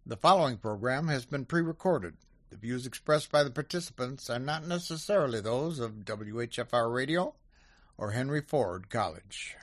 The following program has been pre-recorded. The views expressed by the participants are not necessarily those of WHFR Radio or Henry Ford College.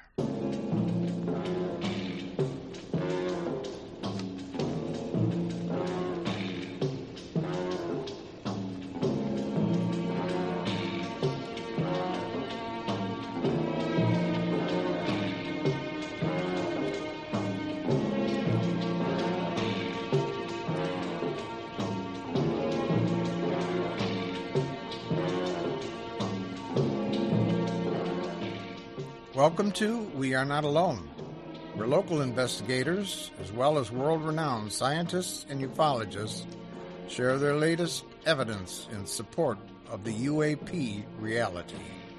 Welcome to We Are Not Alone, where local investigators, as well as world-renowned scientists and ufologists, share their latest evidence in support of the UAP reality.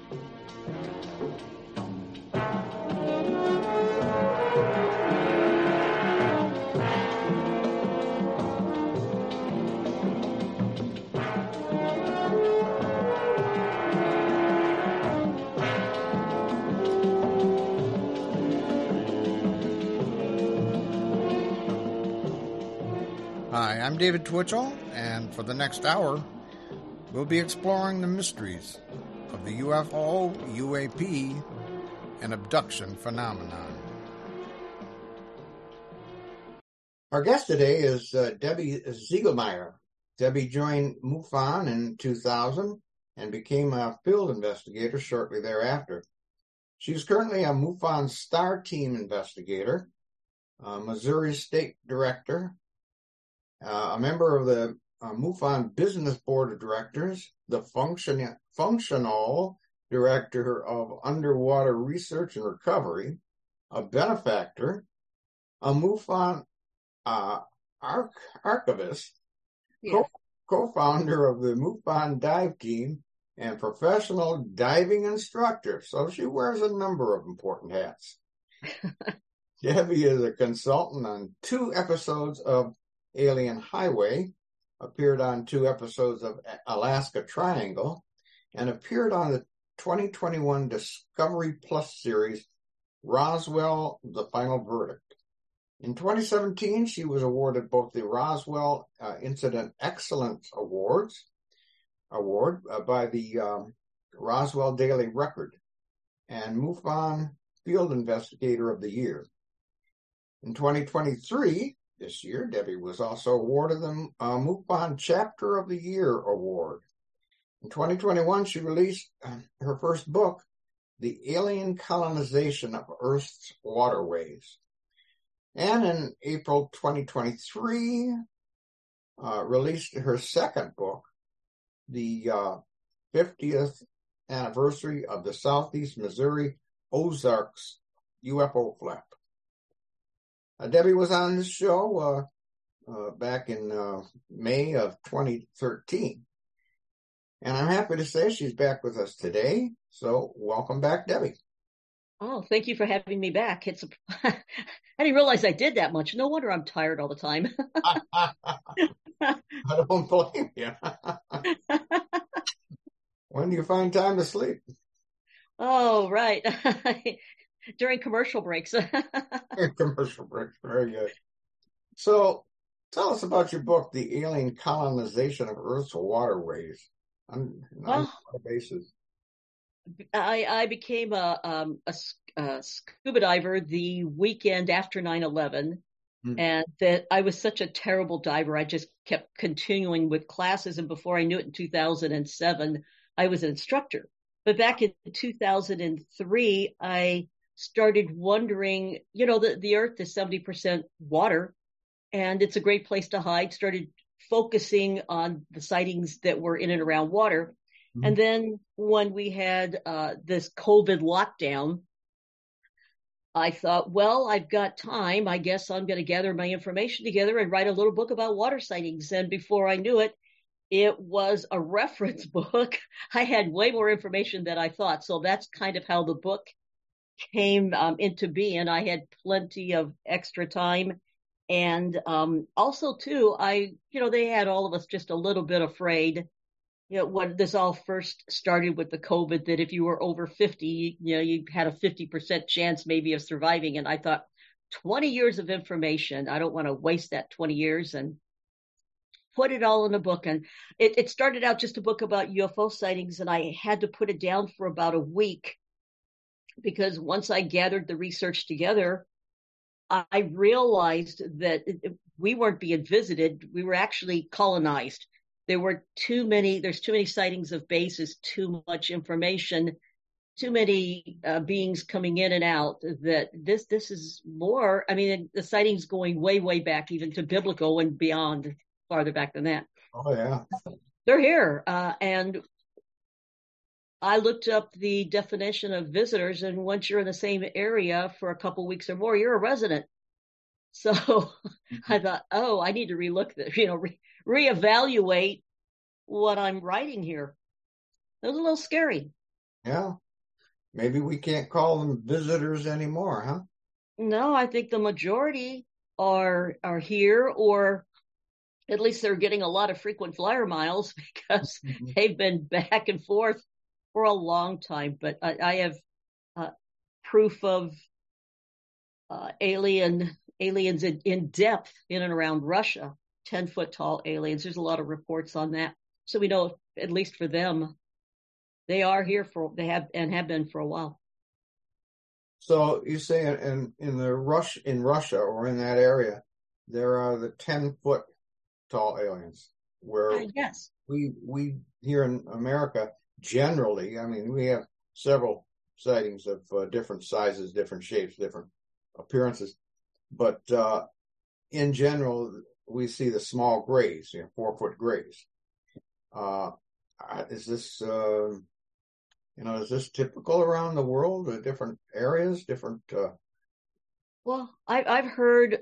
Hi, I'm David Twitchell, and for the next hour, we'll be exploring the mysteries of the UFO, UAP, and abduction phenomenon. Our guest today is Debbie Ziegelmeyer. Debbie joined MUFON in 2000 and became a field investigator shortly thereafter. She is currently a MUFON Star Team investigator, Missouri State Director, a member of the MUFON Business Board of Directors, the functional director of underwater research and recovery, a benefactor, a MUFON archivist, co-founder of the MUFON dive team, and professional diving instructor. So she wears a number of important hats. Debbie is a consultant on 2 episodes of Alien Highway, appeared on 2 episodes of Alaska Triangle, and appeared on the 2021 Discovery Plus series, Roswell, The Final Verdict. In 2017, she was awarded both the Roswell Incident Excellence Award by the Roswell Daily Record and MUFON Field Investigator of the Year. In 2023, this year, Debbie was also awarded the MUFON Chapter of the Year Award. In 2021, she released her first book, The Alien Colonization of Earth's Waterways. And in April 2023, released her second book, the 50th anniversary of the Southeast Missouri Ozarks UFO flap. Debbie was on this show back in May of 2013. And I'm happy to say she's back with us today. So welcome back, Debbie. Oh, thank you for having me back. I didn't realize I did that much. No wonder I'm tired all the time. I don't blame you. When do you find time to sleep? Oh, right. During commercial breaks. Commercial breaks, very good. So tell us about your book, The Alien Colonization of Earth's Waterways. On what basis? I became a scuba diver the weekend after 9/11, and that I was such a terrible diver. I just kept continuing with classes, and before I knew it, in 2007, I was an instructor. But back in 2003, I started wondering, the Earth is 70% water, and it's a great place to hide. Started focusing on the sightings that were in and around water. Mm-hmm. And then when we had this COVID lockdown, I thought, well, I've got time. I guess I'm going to gather my information together and write a little book about water sightings. And before I knew it, it was a reference book. I had way more information than I thought. So that's kind of how the book came into being. I had plenty of extra time. And also, too, they had all of us just a little bit afraid. When this all first started with the COVID, that if you were over 50, you had a 50% chance maybe of surviving. And I thought, 20 years of information. I don't want to waste that 20 years and put it all in a book. And it started out just a book about UFO sightings, and I had to put it down for about a week because once I gathered the research together, I realized that we weren't being visited. We were actually colonized. There's too many sightings of bases, too much information, too many beings coming in and out that this is more. I mean, the sightings going way, way back, even to biblical and beyond, farther back than that. Oh, yeah. They're here. And I looked up the definition of visitors, and once you're in the same area for a couple weeks or more, you're a resident. So I thought, oh, I need to relook this, reevaluate what I'm writing here. It was a little scary. Yeah. Maybe we can't call them visitors anymore, huh? No, I think the majority are here, or at least they're getting a lot of frequent flyer miles because they've been back and forth for a long time. But I have proof of aliens in depth in and around Russia, 10-foot tall aliens. There's a lot of reports on that. So we know, at least for them, they are here they have been for a while. So you say in Russia or in that area, there are the 10-foot tall aliens, where yes, we here in America generally, I mean, we have several sightings of different sizes, different shapes, different appearances, but in general, we see the small grays, 4-foot grays. Is this is this typical around the world, different areas, different? Well, I've heard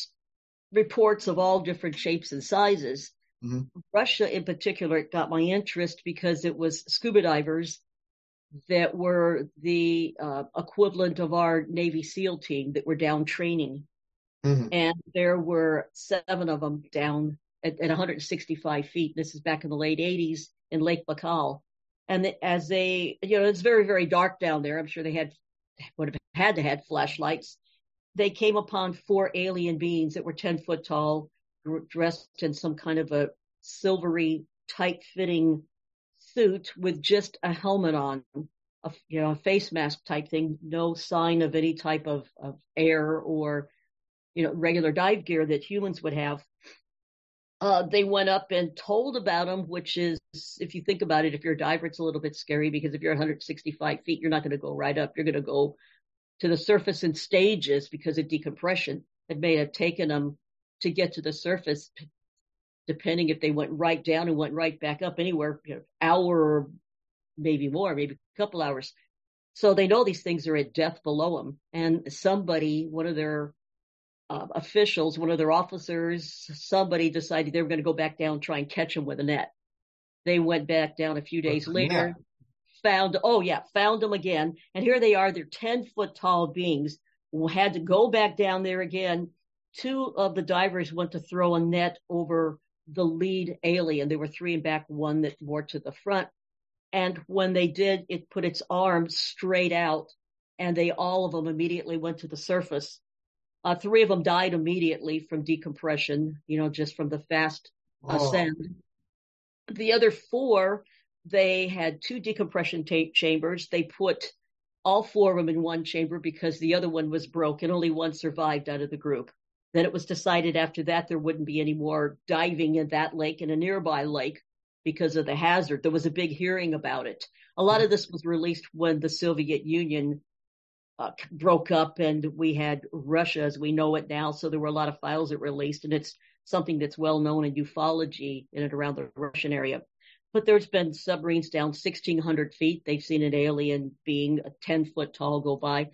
reports of all different shapes and sizes. Mm-hmm. Russia, in particular, got my interest because it was scuba divers that were the equivalent of our Navy SEAL team that were down training. Mm-hmm. And there were 7 of them down at 165 feet. This is back in the late 80s in Lake Baikal. And as they, it's very, very dark down there. I'm sure they would have had to have flashlights. They came upon 4 alien beings that were 10-foot tall, dressed in some kind of a silvery, tight-fitting suit with just a helmet on, a face mask type thing, no sign of any type of air or, regular dive gear that humans would have. They went up and told about them, which is, if you think about it, if you're a diver, it's a little bit scary because if you're 165 feet, you're not going to go right up. You're going to go to the surface in stages because of decompression. It may have taken them to get to the surface, depending if they went right down and went right back up, anywhere, hour or maybe more, maybe a couple hours. So they know these things are at depth below them. And somebody, one of their officials, one of their officers, somebody decided they were going to go back down and try and catch them with a net. They went back down a few days later, found them again. And here they are, they're 10-foot tall beings who had to go back down there again. 2 of the divers went to throw a net over the lead alien. There were 3 in back, 1 that more to the front. And when they did, it put its arms straight out, and all of them immediately went to the surface. 3 of them died immediately from decompression, just from the fast ascent. The other 4, they had 2 decompression chambers. They put all 4 of them in one chamber because the other one was broken. Only 1 survived out of the group. Then it was decided after that there wouldn't be any more diving in that lake and a nearby lake because of the hazard. There was a big hearing about it. A lot of this was released when the Soviet Union broke up and we had Russia as we know it now. So there were a lot of files that were released, and it's something that's well known in ufology in and around the Russian area. But there's been submarines down 1,600 feet. They've seen an alien being 10-foot tall go by.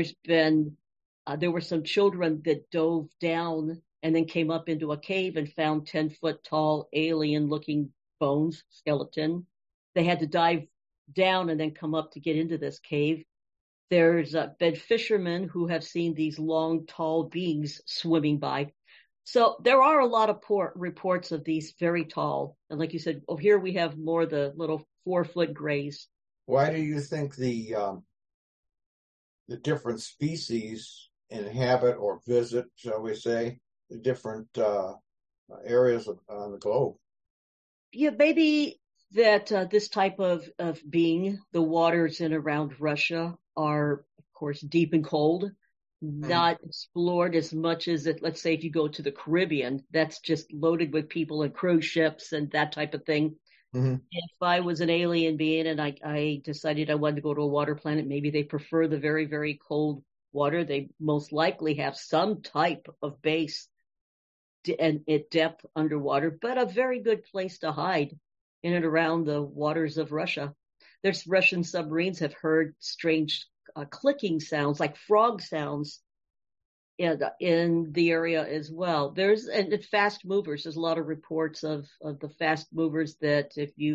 There were some children that dove down and then came up into a cave and found 10-foot tall alien looking bones, skeleton. They had to dive down and then come up to get into this cave. There's been fishermen who have seen these long, tall beings swimming by. So there are a lot of reports of these very tall. And like you said, here we have more the little 4-foot grays. Why do you think the different species inhabit or visit, shall we say, the different areas on the globe. Yeah, maybe that this type of being, the waters in around Russia are, of course, deep and cold, Mm-hmm. not explored as much as it. Let's say if you go to the Caribbean, that's just loaded with people and cruise ships and that type of thing. Mm-hmm. If I was an alien being and I decided I wanted to go to a water planet, maybe they prefer the very, very cold water. They most likely have some type of base and at depth underwater, but a very good place to hide in and around the waters of Russia. There's Russian submarines have heard strange clicking sounds like frog sounds in the area as well. There's and fast movers. There's a lot of reports of the fast movers that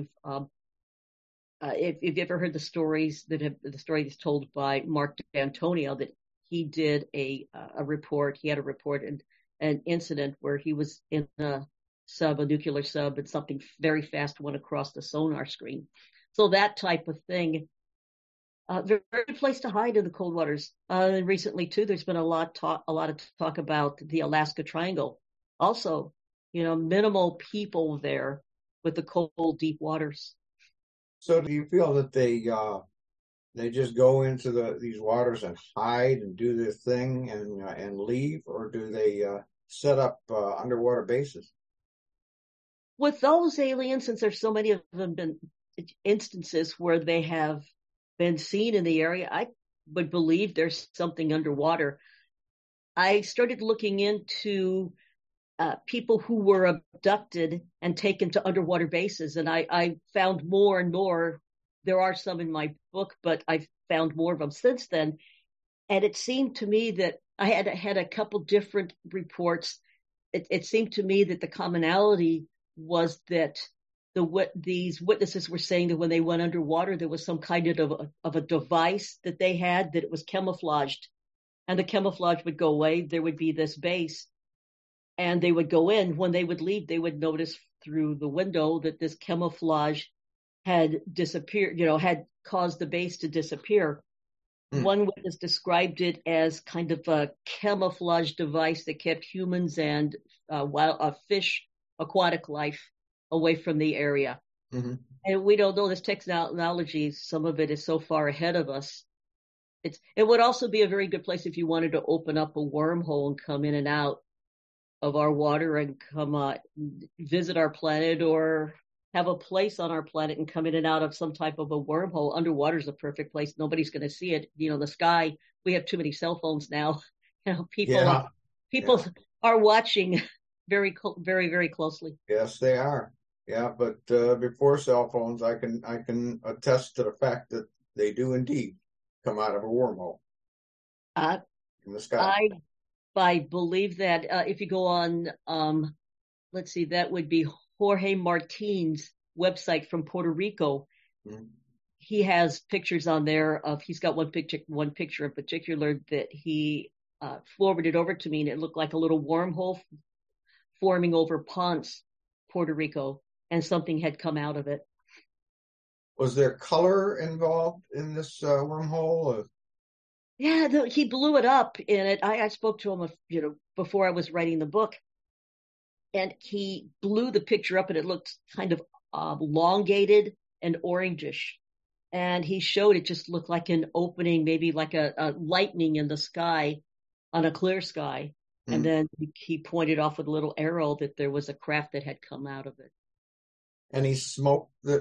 if you've ever heard the stories that have the story that's told by Mark D'Antonio that he did a report. He had a report and an incident where he was in a nuclear sub, and something very fast went across the sonar screen. So that type of thing. Very good place to hide in the cold waters. And recently too, there's been a lot of talk about the Alaska Triangle. Also, minimal people there with the cold, deep waters. So, do you feel that they just go into these waters and hide and do their thing and leave, or do they set up underwater bases? With those aliens, since there's so many of them been instances where they have been seen in the area, I would believe there's something underwater. I started looking into people who were abducted and taken to underwater bases, and I found more and more. There are some in my book, but I've found more of them since then. And it seemed to me that I had a couple different reports. It seemed to me that the commonality was that these witnesses were saying that when they went underwater, there was some kind of a device that they had, that it was camouflaged, and the camouflage would go away. There would be this base, and they would go in. When they would leave, they would notice through the window that this camouflage had disappeared, had caused the base to disappear. One witness described it as kind of a camouflage device that kept humans and fish, aquatic life, away from the area. Mm-hmm. And we don't know this technology. Some of it is so far ahead of us. It would also be a very good place if you wanted to open up a wormhole and come in and out of our water and come visit our planet, or have a place on our planet and come in and out of some type of a wormhole. Underwater is a perfect place. Nobody's going to see it. The sky, we have too many cell phones now. People are watching very, very, very closely. Yes, they are. Yeah, but before cell phones, I can attest to the fact that they do indeed come out of a wormhole in the sky. I believe that if you go on, let's see, that would be Jorge Martin's website from Puerto Rico. Mm-hmm. He has pictures on there he's got one picture in particular that he forwarded over to me, and it looked like a little wormhole forming over Ponce, Puerto Rico, and something had come out of it. Was there color involved in this wormhole? Yeah, he blew it up in it. I spoke to him, before I was writing the book, and he blew the picture up, and it looked kind of elongated and orangish. And he showed it just looked like an opening, maybe like a lightning in the sky on a clear sky. Mm-hmm. And then he pointed off with a little arrow that there was a craft that had come out of it. Any smoke that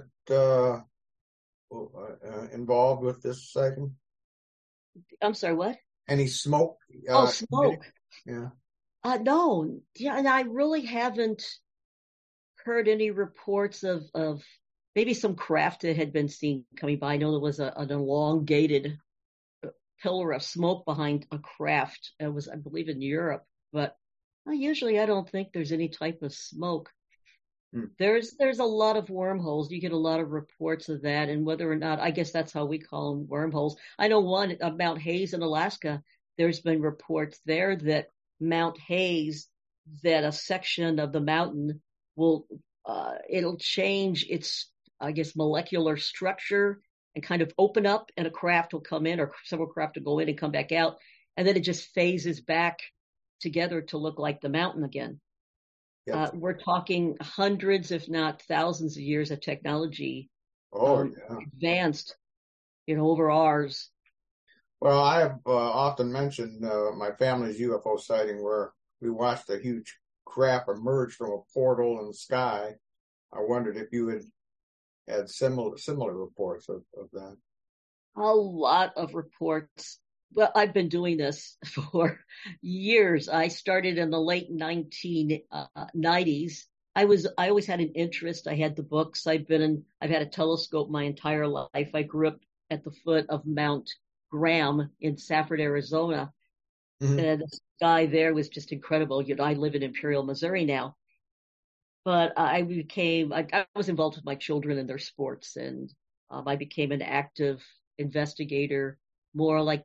involved with this sighting? I'm sorry, what? Any smoke? Smoke. Yeah. No. Yeah, and I really haven't heard any reports of maybe some craft that had been seen coming by. I know there was an elongated pillar of smoke behind a craft. It was, I believe, in Europe, but usually I don't think there's any type of smoke. There's a lot of wormholes. You get a lot of reports of that, and whether or not, I guess that's how we call them, wormholes. I know one at Mount Hayes in Alaska. There's been reports there that Mount Hayes, that a section of the mountain it'll change its, I guess, molecular structure and kind of open up, and a craft will come in, or several craft will go in and come back out, and then it just phases back together to look like the mountain again. Yep. We're talking hundreds, if not thousands of years of technology advanced, over ours. Well, I have often mentioned my family's UFO sighting where we watched a huge craft emerge from a portal in the sky. I wondered if you had similar reports of that. A lot of reports. Well, I've been doing this for years. I started in the late 1990s. I always had an interest. I had the books. I've had a telescope my entire life. I grew up at the foot of Mount Graham in Safford, Arizona. Mm-hmm. And the sky there was just incredible. I live in Imperial, Missouri now. But I was involved with my children in their sports, and I became an active investigator more like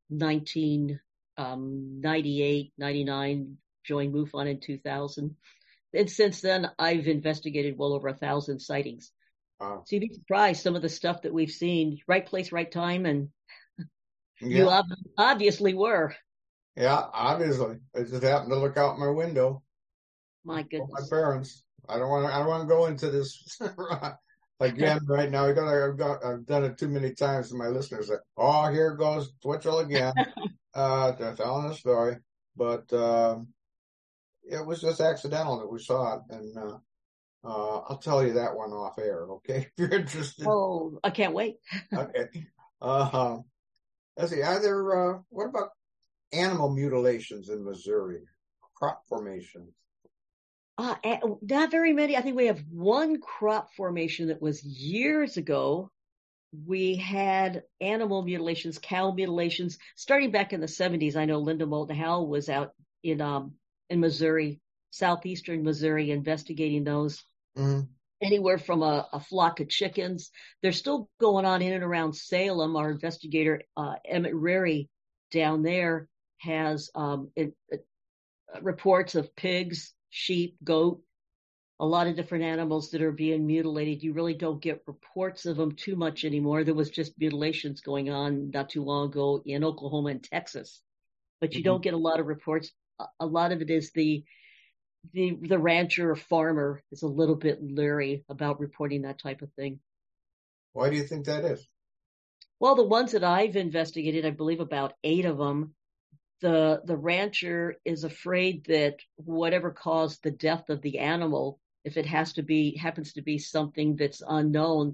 1998, 99, joined MUFON in 2000. And since then, I've investigated well over 1,000 sightings. Wow. So you'd be surprised some of the stuff that we've seen, right place, right time, and you obviously were. Yeah, obviously. I just happened to look out my window. My goodness. My parents. I don't want to go into this again right now. I've done it too many times to my listeners. Like, oh, here goes Twitchell again. Telling a story. But it was just accidental that we saw it. And I'll tell you that one off air, okay? If you're interested. Oh, I can't wait. Okay. Let's see. What about animal mutilations in Missouri? Crop formations? Not very many. I think we have one crop formation that was years ago. We had animal mutilations, cow mutilations, starting back in the 70s. I know Linda Moulton Howe was out in Missouri, southeastern Missouri, investigating those. Mm-hmm. Anywhere from a flock of chickens. They're still going on in and around Salem. Our investigator, Emmett Rary, down there has reports of pigs, sheep, goat, a lot of different animals that are being mutilated. You really don't get reports of them too much anymore. There was just mutilations going on not too long ago in Oklahoma and Texas, but you don't get a lot of reports. A lot of it is the rancher or farmer is a little bit leery about reporting that type of thing. Why do you think that is? Well, the ones that I've investigated, I believe about 8 of them, the rancher is afraid that whatever caused the death of the animal, if it happens to be something that's unknown,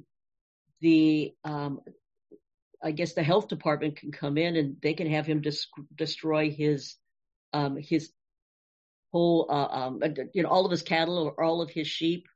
I guess the health department can come in and they can have him destroy his whole all of his cattle or all of his sheep,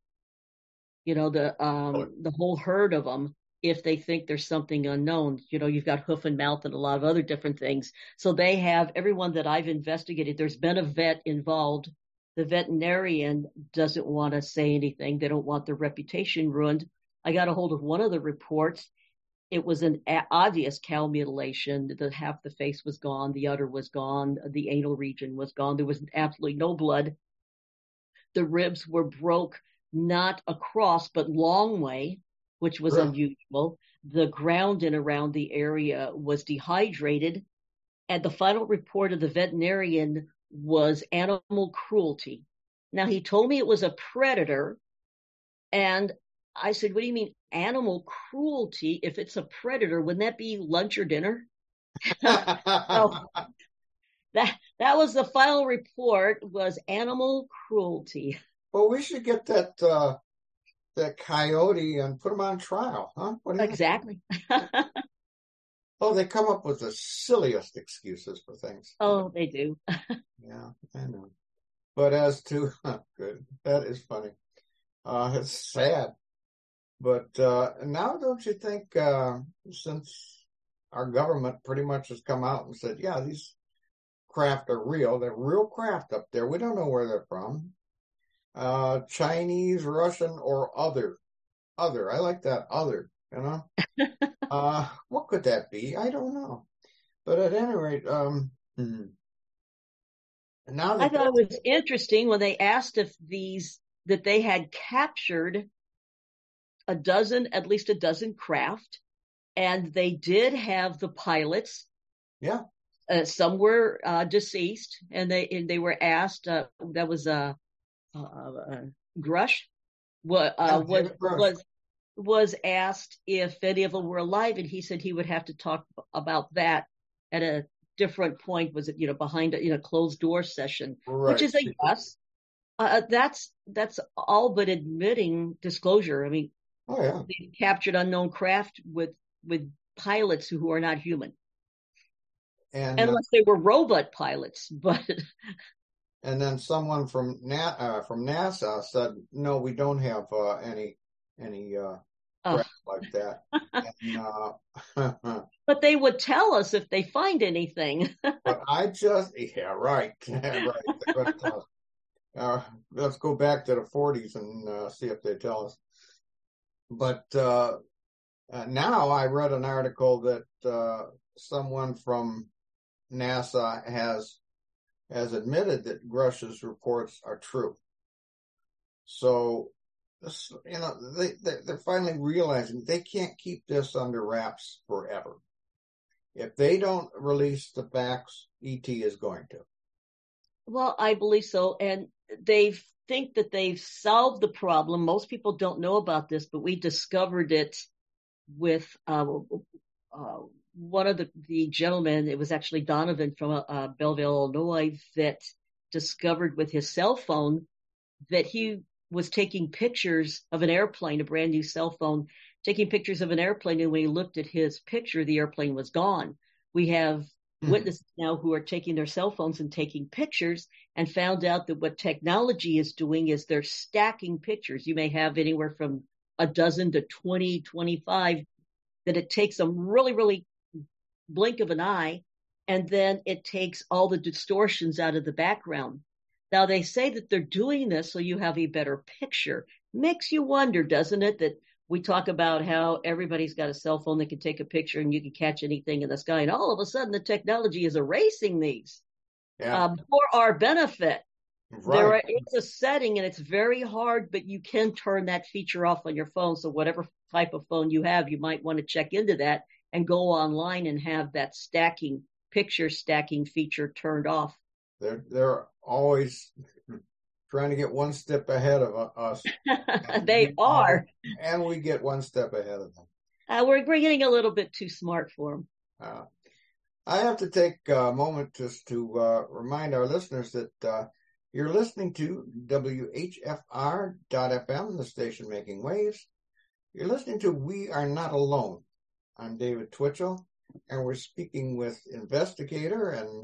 the whole herd of them, if they think there's something unknown. You've got hoof and mouth and a lot of other different things. So they have, everyone that I've investigated, there's been a vet involved. The veterinarian doesn't want to say anything. They don't want their reputation ruined. I got a hold of one of the reports. It was an obvious cow mutilation. Half the face was gone. The udder was gone. The anal region was gone. There was absolutely no blood. The ribs were broke, not across, but long way, which was unusual. The ground in around the area was dehydrated. And the final report of the veterinarian was animal cruelty. Now, he told me it was a predator. And I said, what do you mean animal cruelty? If it's a predator, wouldn't that be lunch or dinner? So that was the final report, was animal cruelty. Well, we should get that coyote and put him on trial, huh? Exactly. Oh, they come up with the silliest excuses for things. Oh, they do. Yeah, I know. But as to good, that is funny. It's sad. But now, don't you think, since our government pretty much has come out and said, yeah, these craft are real, they're real craft up there. We don't know where they're from. Chinese, Russian, or other. I like that other, What could that be? I don't know. But at any rate, now I thought it was interesting when they asked if that they had captured at least a dozen craft, and they did have the pilots. Yeah. some were deceased, and they were asked. That was Grush. What David Grush. was asked if any of them were alive, and he said he would have to talk about that at a different point. Was it behind a closed door session, Right. which is a yes. That's all but admitting disclosure. I mean, Oh yeah. they captured unknown craft with pilots who are not human, And unless they were robot pilots. But and then someone from NASA said, no, we don't have any craft like that. And, but they would tell us if they find anything. but yeah, right. Right. Let's go back to the 40s and see if they tell us. But now I read an article that someone from NASA has admitted that Grush's reports are true. So, they're finally realizing they can't keep this under wraps forever. If they don't release the facts, ET is going to. Well, I believe so. And they think that they've solved the problem. Most people don't know about this, but we discovered it with one of the gentlemen. It was actually Donovan from Belleville, Illinois, that discovered with his cell phone that he was taking pictures of an airplane, a brand new cell phone, taking pictures of an airplane. And when he looked at his picture, the airplane was gone. We have witnesses now who are taking their cell phones and taking pictures, and found out that what technology is doing is they're stacking pictures. You may have anywhere from a dozen to 20, 25, that it takes them really, really blink of an eye, and then it takes all the distortions out of the background. Now, they say that they're doing this so you have a better picture. Makes you wonder, doesn't it, that we talk about how everybody's got a cell phone that can take a picture and you can catch anything in the sky, and all of a sudden the technology is erasing these for our benefit. Right. There is a setting, and it's very hard, but you can turn that feature off on your phone. So whatever type of phone you have, you might want to check into that and go online and have that picture stacking feature turned off. They're always trying to get one step ahead of us. They are. And we get one step ahead of them. We're getting a little bit too smart for them. I have to take a moment just to remind our listeners that you're listening to WHFR.FM, the station making waves. You're listening to We Are Not Alone. I'm David Twitchell, and we're speaking with investigator and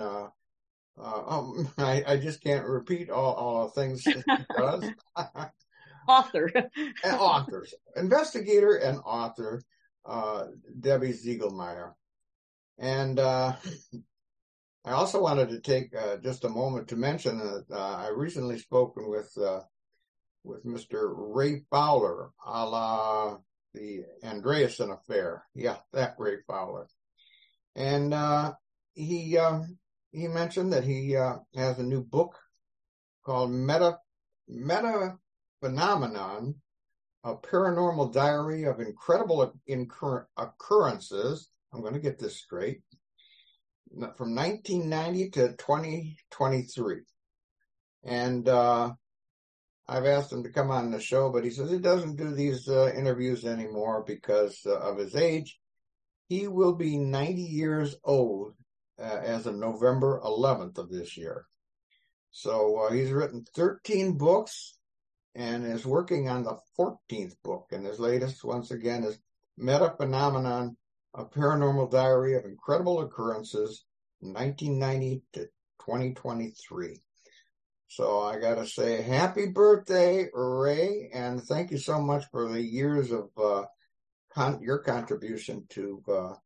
I just can't repeat all the things he does. Author. And authors. Investigator and author, Debbie Ziegelmeyer. And I also wanted to take just a moment to mention that I recently spoken with Mr. Ray Fowler, a la the Andreasen affair. Yeah, that Ray Fowler. And he mentioned that he has a new book called Meta Phenomenon, a paranormal diary of incredible occurrences. I'm going to get this straight. From 1990 to 2023. And I've asked him to come on the show, but he says he doesn't do these interviews anymore because of his age. He will be 90 years old as of November 11th of this year. So he's written 13 books and is working on the 14th book. And his latest, once again, is Meta Phenomenon, a paranormal diary of incredible occurrences, 1990 to 2023. So I got to say happy birthday, Ray, and thank you so much for the years of your contribution to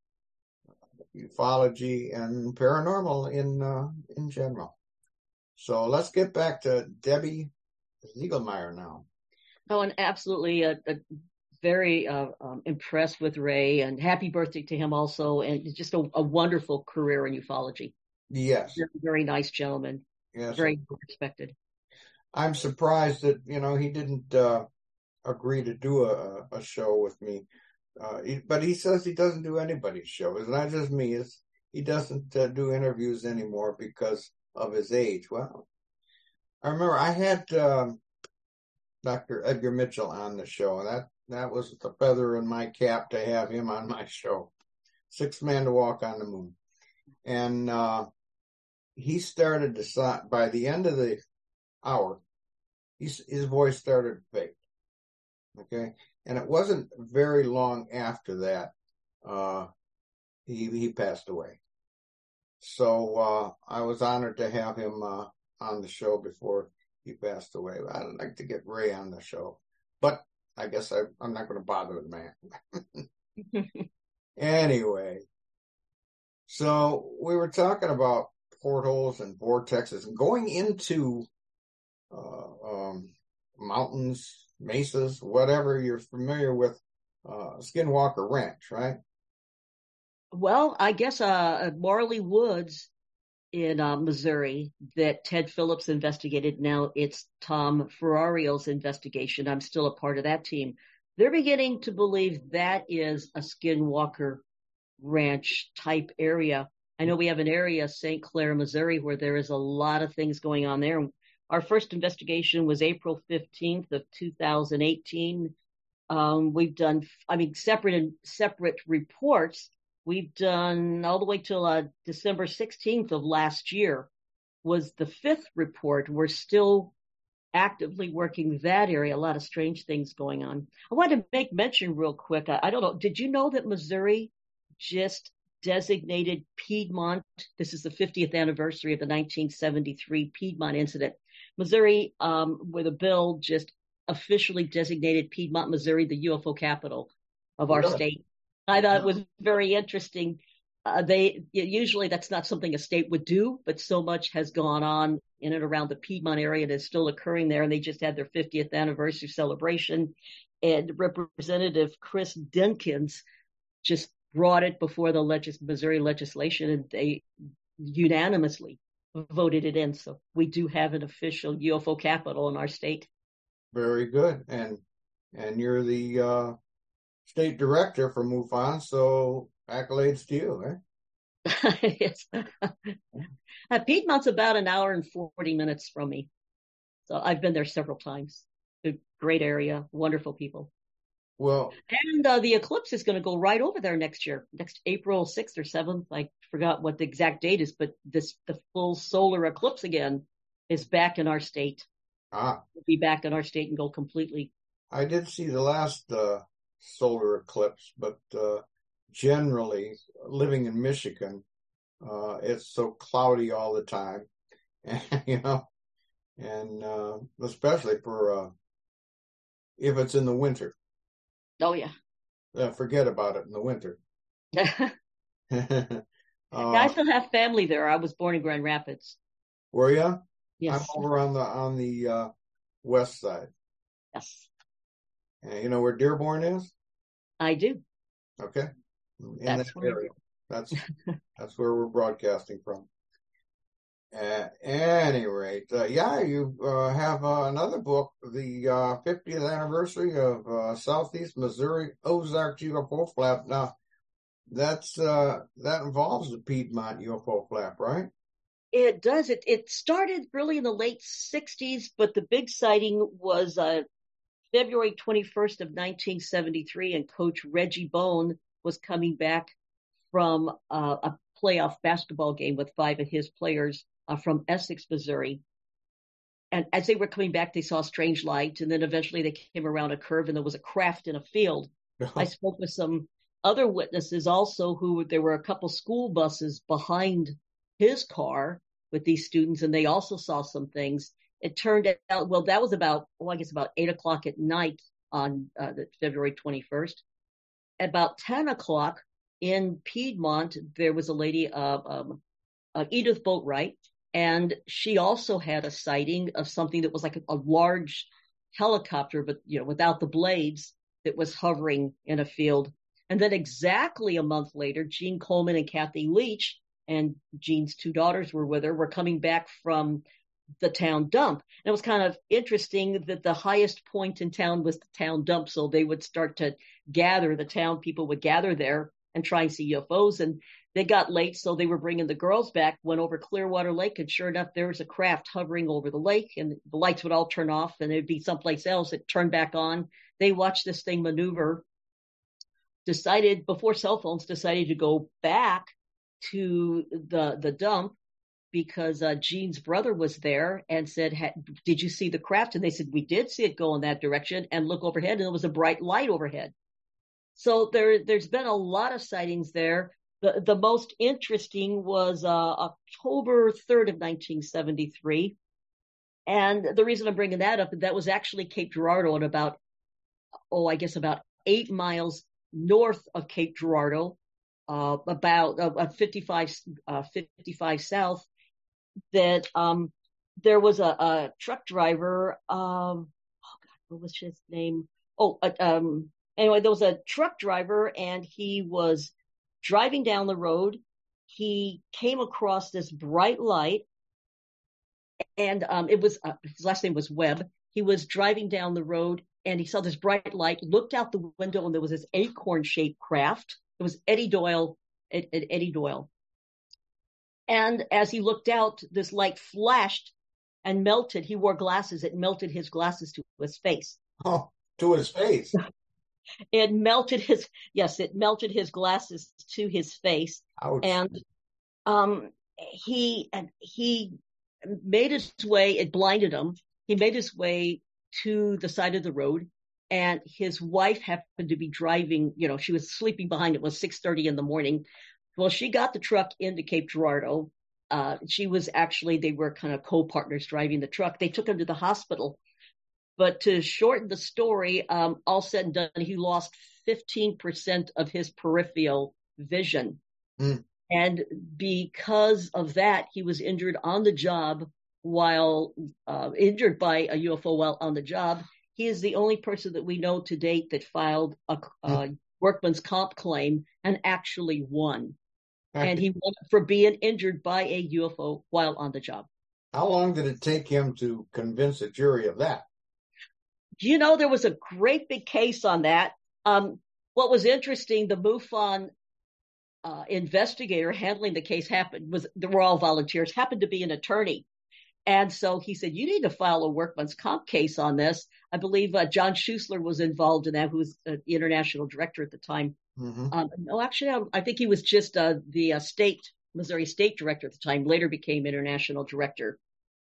ufology and paranormal in general. So let's get back to Debbie Ziegelmeyer now. Oh, and absolutely very impressed with Ray, and happy birthday to him also, and just a wonderful career in ufology. Yes. Very, very nice gentleman. Yes. Very respected. I'm surprised that, he didn't agree to do a show with me. But he says he doesn't do anybody's show. It's not just me. he doesn't do interviews anymore because of his age. Well, I remember I had Dr. Edgar Mitchell on the show, and that was the feather in my cap to have him on my show. Sixth man to walk on the moon. And he started to, by the end of the hour, his voice started to fade. Okay. And it wasn't very long after that, he passed away. So I was honored to have him on the show before he passed away. I'd like to get Ray on the show, but I guess I'm not going to bother the man. Anyway, so we were talking about portholes and vortexes and going into mountains, mesas, whatever you're familiar with, Skinwalker Ranch, right? Well, I guess Marley Woods in Missouri that Ted Phillips investigated. Now it's Tom Ferrario's investigation. I'm still a part of that team. They're beginning to believe that is a Skinwalker Ranch type area. I know we have an area, St. Clair, Missouri, where there is a lot of things going on there. Our first investigation was April 15th of 2018. We've done, separate reports. We've done all the way till December 16th of last year was the fifth report. We're still actively working that area. A lot of strange things going on. I want to make mention real quick. I don't know. Did you know that Missouri just designated Piedmont? This is the 50th anniversary of the 1973 Piedmont incident. Missouri, with a bill, just officially designated Piedmont, Missouri, the UFO capital of our state. I thought it was very interesting. Usually that's not something a state would do, but so much has gone on in and around the Piedmont area that is still occurring there. And they just had their 50th anniversary celebration. And Representative Chris Dinkins just brought it before the Missouri legislation, and they unanimously voted it in. So we do have an official UFO capital in our state. Very good. And you're the state director for MUFON, so accolades to you, eh? Yes. Piedmont's about an hour and 40 minutes from me. So I've been there several times. A great area, wonderful people. Well, and the eclipse is going to go right over there next year, next April 6th or 7th. I forgot what the exact date is, but the full solar eclipse again is back in our state. We'll be back in our state and go completely. I did see the last solar eclipse, but generally living in Michigan, it's so cloudy all the time, and especially for if it's in the winter. Oh yeah. Forget about it in the winter. I still have family there. I was born in Grand Rapids. Were you? Yes. I'm over on the west side. Yes. And you know where Dearborn is? I do. Okay. In that area. That's where we're broadcasting from. At any rate, you have another book, the 50th anniversary of Southeast Missouri Ozarks UFO Flap. Now, that involves the Piedmont UFO Flap, right? It does. It started really in the late 60s, but the big sighting was February 21st of 1973, and Coach Reggie Bone was coming back from a playoff basketball game with 5 of his players from Essex, Missouri. And as they were coming back, they saw a strange light, and then eventually they came around a curve, and there was a craft in a field. I spoke with some other witnesses also there were a couple school buses behind his car with these students, and they also saw some things. It turned out, well, that was about 8 o'clock at night on February 21st. At about 10 o'clock in Piedmont, there was a lady, Edith Boatwright, and she also had a sighting of something that was like a large helicopter, but without the blades, that was hovering in a field. And then exactly a month later, Gene Coleman and Kathy Leach, and Gene's 2 daughters were with her, were coming back from the town dump. And it was kind of interesting that the highest point in town was the town dump. So they would start to gather, the town people would gather there and try and see UFOs. And They got late, so they were bringing the girls back, went over Clearwater Lake, and sure enough, there was a craft hovering over the lake, and the lights would all turn off, and it'd be someplace else. It turned back on. They watched this thing maneuver, decided, before cell phones, decided to go back to the dump because Jean's brother was there and said, did you see the craft? And they said, we did see it go in that direction, and look overhead, and there was a bright light overhead. So there's been a lot of sightings there. The most interesting was October 3rd of 1973. And the reason I'm bringing that up, that was actually Cape Girardeau at about 8 miles north of Cape Girardeau, about 55 south, that there was a truck driver. What was his name? Anyway, there was a truck driver, and he was driving down the road. He came across this bright light, and it was his last name was Webb. He was driving down the road, and he saw this bright light, looked out the window, and there was this acorn-shaped craft. It was Eddie Doyle. Eddie Doyle. And as he looked out, this light flashed and melted. He wore glasses. It melted his glasses to his face. Oh, to his face. It melted his glasses to his face. Ouch. And he made his way, it blinded him. He made his way to the side of the road, and his wife happened to be driving, she was sleeping behind. It was 6:30 in the morning. Well, she got the truck into Cape Girardeau. They were kind of co-partners driving the truck. They took him to the hospital. But to shorten the story, all said and done, he lost 15% of his peripheral vision. Mm. And because of that, he was injured on the job injured by a UFO while on the job. He is the only person that we know to date that filed a workman's comp claim and actually won. And he won for being injured by a UFO while on the job. How long did it take him to convince a jury of that? There was a great big case on that. What was interesting, the MUFON investigator handling the case they were all volunteers, happened to be an attorney. And so he said, you need to file a workman's comp case on this. I believe John Schuessler was involved in that, who was the international director at the time. Mm-hmm. I think he was just the Missouri State director at the time, later became international director.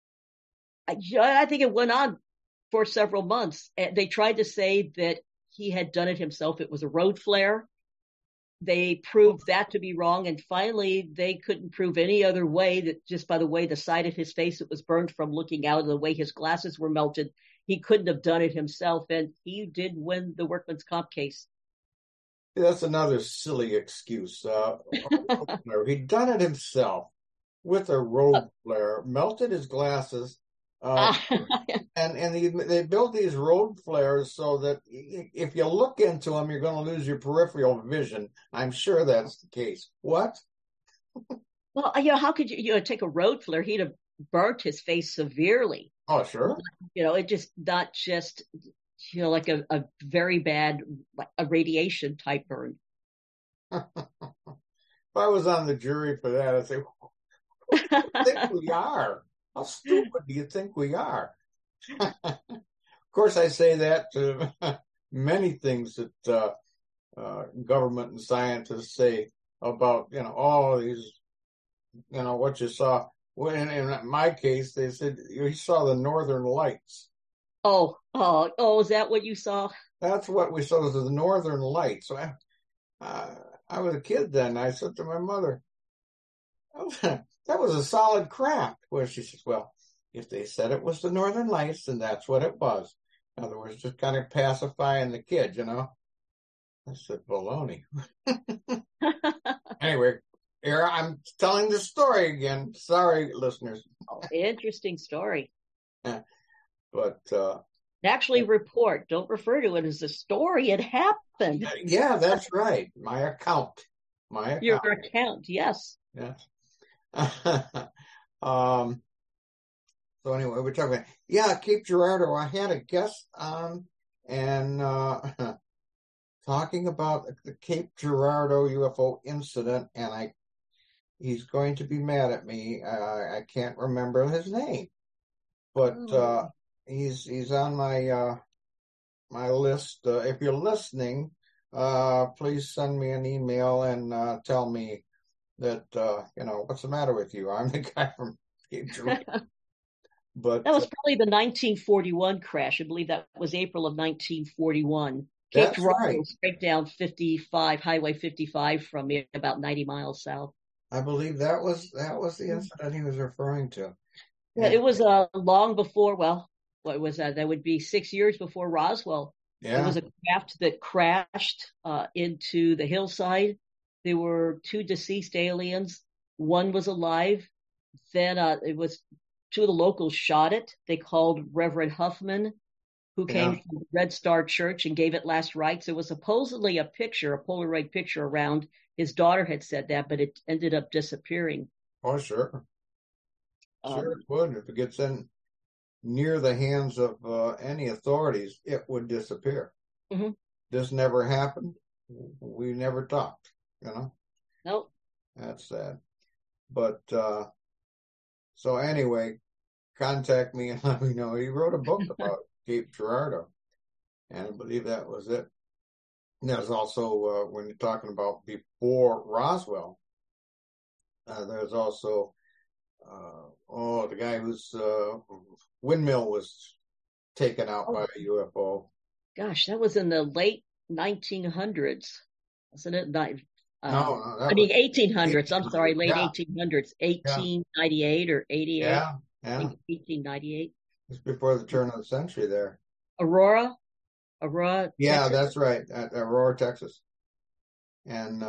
I think it went on for several months. They tried to say that he had done it himself. It was a road flare. They proved that to be wrong. And finally, they couldn't prove any other way, that just by the way the side of his face that was burned from looking out, of the way his glasses were melted, he couldn't have done it himself. And he did win the workman's comp case. That's another silly excuse. He'd done it himself with a road flare, melted his glasses. And they built these road flares so that if you look into them, you're going to lose your peripheral vision. I'm sure that's the case. What? Well, how could you take a road flare? He'd have burnt his face severely. Oh, sure. It just not just like a very bad radiation type burn. If I was on the jury for that, I'd say, I think we are. How stupid do you think we are? Of course, I say that to many things that government and scientists say about, all these, what you saw. When in my case, they said you saw the Northern Lights. Oh, is that what you saw? That's what we saw, was the Northern Lights. So I was a kid then. I said to my mother, that was a solid craft. Well, she says, well, if they said it was the Northern Lights, then that's what it was. In other words, just kind of pacifying the kid, I said, baloney. Anyway, here I'm telling the story again. Sorry, listeners. Interesting story. But actually report. Don't refer to it as a story. It happened. Yeah, that's right. My account. Your account, yes. Yes. So anyway, we're talking about, Cape Girardeau. I had a guest on and talking about the Cape Girardeau UFO incident, and I he's going to be mad at me. I can't remember his name, but he's on my list. If you're listening, please send me an email and tell me that what's the matter with you? I'm the guy from Cape Girardeau. But that was probably the 1941 crash. I believe that was April of 1941. Cape Girardeau right. was straight down Highway 55 from me, about 90 miles south. I believe that was the incident he was referring to. Yeah, it was long before. Well, what was that? That would be 6 years before Roswell. Yeah. It was a craft that crashed into the hillside. There were 2 deceased aliens. One was alive. Then it was 2 of the locals shot it. They called Reverend Huffman, who came from the Red Star Church and gave it last rites. There was supposedly a Polaroid picture around. His daughter had said that, but it ended up disappearing. Oh, sure. Sure it would. If it gets in near the hands of any authorities, it would disappear. Mm-hmm. This never happened. We never talked, Nope. That's sad. But so anyway, contact me and let me know. He wrote a book about Cape Girardeau, and I believe that was it. And there's also, when you're talking about before Roswell, there's also, the guy whose windmill was taken out by a UFO. Gosh, that was in the late 1900s, wasn't it? No, 1800s. I'm sorry, late 1800s, 1898 or 88. Yeah. 1898. It's before the turn of the century there. Aurora. Yeah, Texas? That's right. At Aurora, Texas. And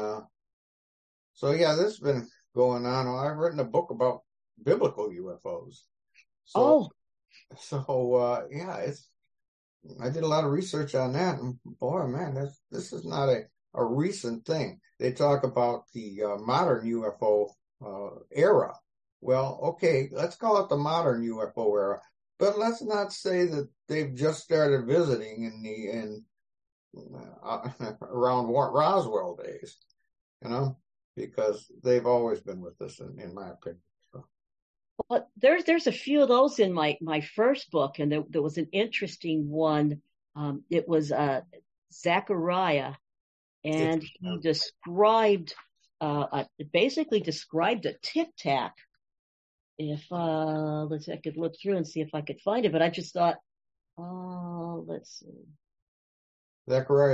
so, this has been going on. Well, I've written a book about biblical UFOs. So, I did a lot of research on that. And boy, man, this is not a recent thing. They talk about the modern UFO era. Well, okay, let's call it the modern UFO era. But let's not say that they've just started visiting around Roswell days, because they've always been with us, in my opinion. So. Well, there's a few of those in my first book, and there was an interesting one. It was Zechariah, and he basically described a tic tac. If I could look through and see if I could find it, but I just thought, let's see. Zechariah.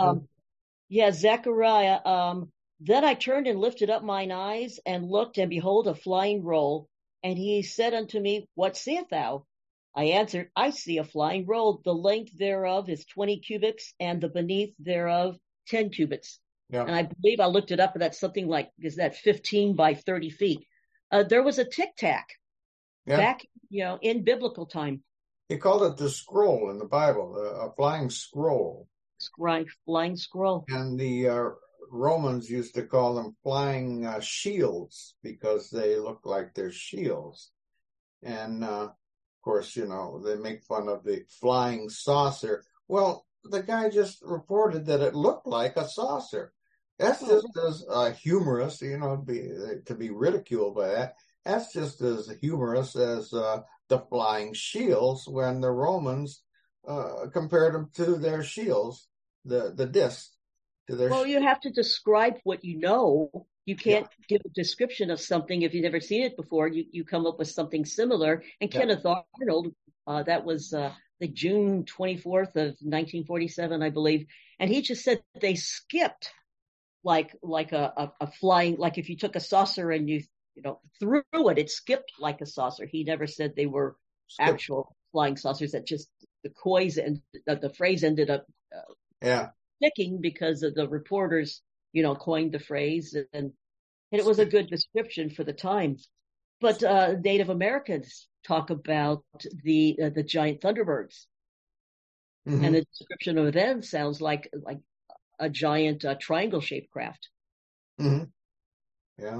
Zechariah. Then I turned and lifted up mine eyes and looked, and behold, a flying roll. And he said unto me, What seest thou? I answered, I see a flying roll. The length thereof is 20 cubits, and the beneath thereof 10 cubits. Yeah. And I believe I looked it up, and that's something like, is that 15 by 30 feet? There was a tic-tac back, in biblical time. He called it the scroll in the Bible, a flying scroll. Flying scroll. And the Romans used to call them flying shields because they look like they're shields. And, of course, they make fun of the flying saucer. Well, the guy just reported that it looked like a saucer. That's just as humorous, to be ridiculed by that. That's just as humorous as the flying shields when the Romans compared them to their shields, the discs. You have to describe what you know. You can't give a description of something if you've never seen it before. You come up with something similar. And Kenneth Arnold, that was the June 24th of 1947, I believe, and he just said they skipped like a flying, like if you took a saucer and you threw it, it skipped like a saucer. He never said they were actual flying saucers. That just the phrase ended up sticking because of the reporters, coined the phrase, and it was a good description for the time. But Native Americans talk about the giant thunderbirds, and the description of them sounds like a giant triangle-shaped craft. Mm-hmm. Yeah.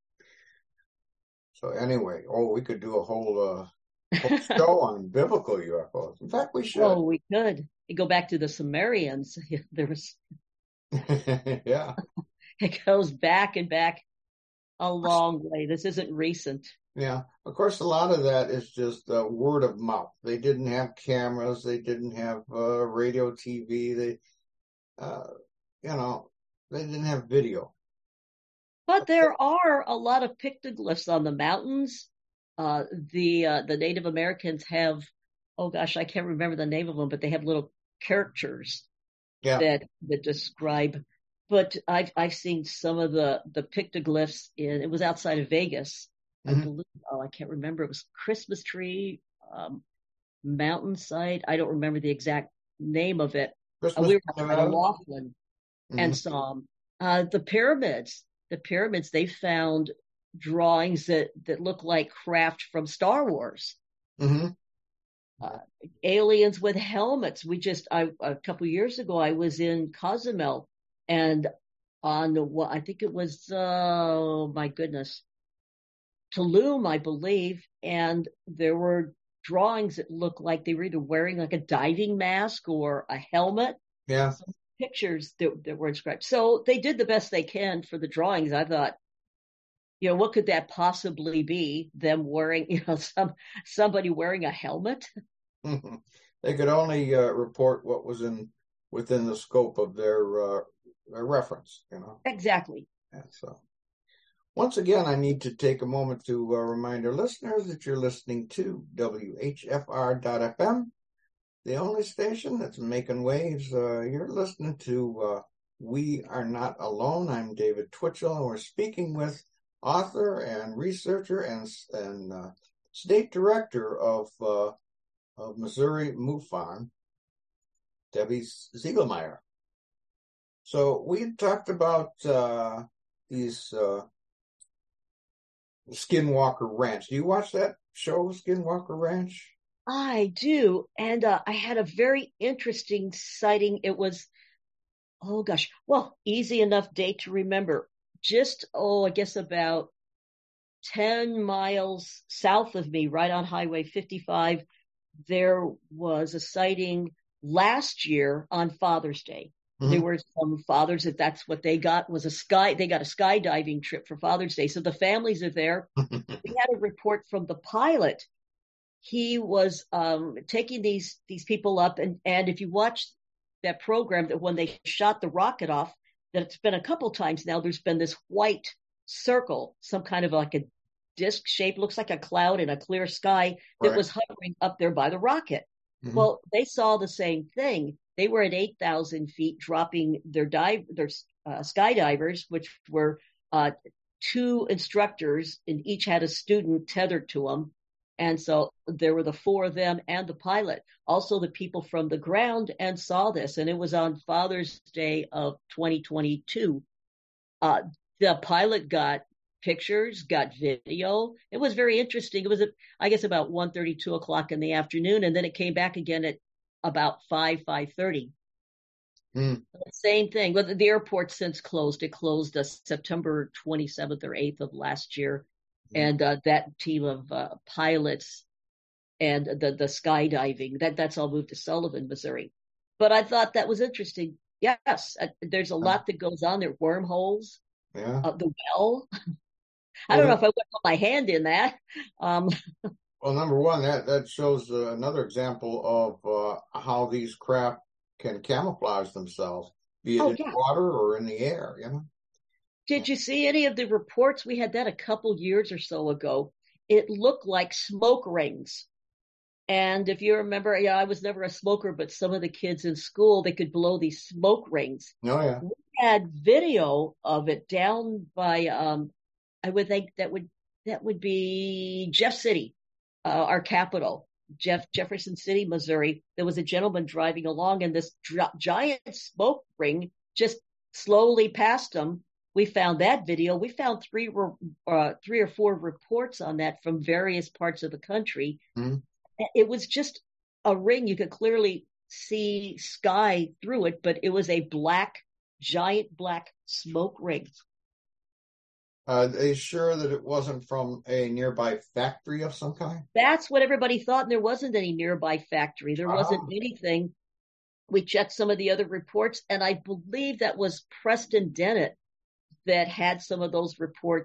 So anyway, we could do a whole show on biblical UFOs. In fact, we should. Oh, we could. You go back to the Sumerians. There was. Yeah. It goes back and back. a long way. This isn't recent. Yeah. Of course, a lot of that is just word of mouth. They didn't have cameras. They didn't have radio, TV. They, you know, they didn't have video. But there are a lot of pictoglyphs on the mountains. The Native Americans have, oh gosh, I can't remember the name of them, but they have little characters Yeah. that describe. But I've seen some of the pictoglyphs it was outside of Vegas. I believe, I can't remember. It was Christmas tree, mountainside. I don't remember the exact name of it. We were at Laughlin and saw the pyramids. The pyramids, they found drawings that look like craft from Star Wars. Aliens with helmets. A couple years ago, I was in Cozumel, and on I think it was, oh my goodness, Tulum, I believe, and there were drawings that looked like they were either wearing like a diving mask or a helmet. Yeah. Some pictures that were inscribed. So they did the best they can for the drawings. I thought, what could that possibly be? Them wearing, somebody wearing a helmet? They could only report what was within the scope of their reference, Exactly. Yeah, so once again, I need to take a moment to remind our listeners that you're listening to WHFR.FM, the only station that's making waves. You're listening to We Are Not Alone. I'm David Twitchell, and we're speaking with author and researcher and state director of Missouri MUFON, Debbie Ziegelmeyer. So we talked about these Skinwalker Ranch. Do you watch that show, Skinwalker Ranch? I do. And I had a very interesting sighting. It was, oh gosh, well, easy enough date to remember. Just, I guess about 10 miles south of me, right on Highway 55, there was a sighting last year on Father's Day. There were some fathers that's what they got was they got a skydiving trip for Father's Day. So the families are there. We had a report from the pilot. He was taking these people up, and if you watch that program, that when they shot the rocket off, that it's been a couple times now, there's been this white circle, some kind of like a disc shape, looks like a cloud in a clear sky that was hovering up there by the rocket. Well, they saw the same thing. They were at 8,000 feet, dropping their skydivers, which were two instructors, and each had a student tethered to them. And so there were the four of them and the pilot, also the people from the ground, and saw this. And it was on Father's Day of 2022. The pilot got pictures, got video. It was very interesting. It was, I guess, about 1:30, 2 o'clock in the afternoon. And then it came back again at about 5:30. Same thing. Well, the airport since closed. It closed September 27th or 8th of last year. And that team of pilots and the skydiving, that's all moved to Sullivan, Missouri. But I thought that was interesting. Yes, there's a lot that goes on there. Wormholes, the well. I don't know if I would put my hand in that. Well, number one, that shows another example of how these craft can camouflage themselves, be it in water or in the air, Did you see any of the reports? We had that a couple years or so ago. It looked like smoke rings. And if you remember, I was never a smoker, but some of the kids in school, they could blow these smoke rings. Oh, yeah. We had video of it down by, I would think that would be Jeff City, our capital, Jefferson City, Missouri. There was a gentleman driving along, and this giant smoke ring just slowly passed him. We found that video. We found three or four reports on that from various parts of the country. It was just a ring. You could clearly see sky through it, but it was a giant black smoke ring. Are they sure that it wasn't from a nearby factory of some kind? That's what everybody thought, and there wasn't any nearby factory. There wasn't anything. We checked some of the other reports, and I believe that was Preston Dennett that had some of those reports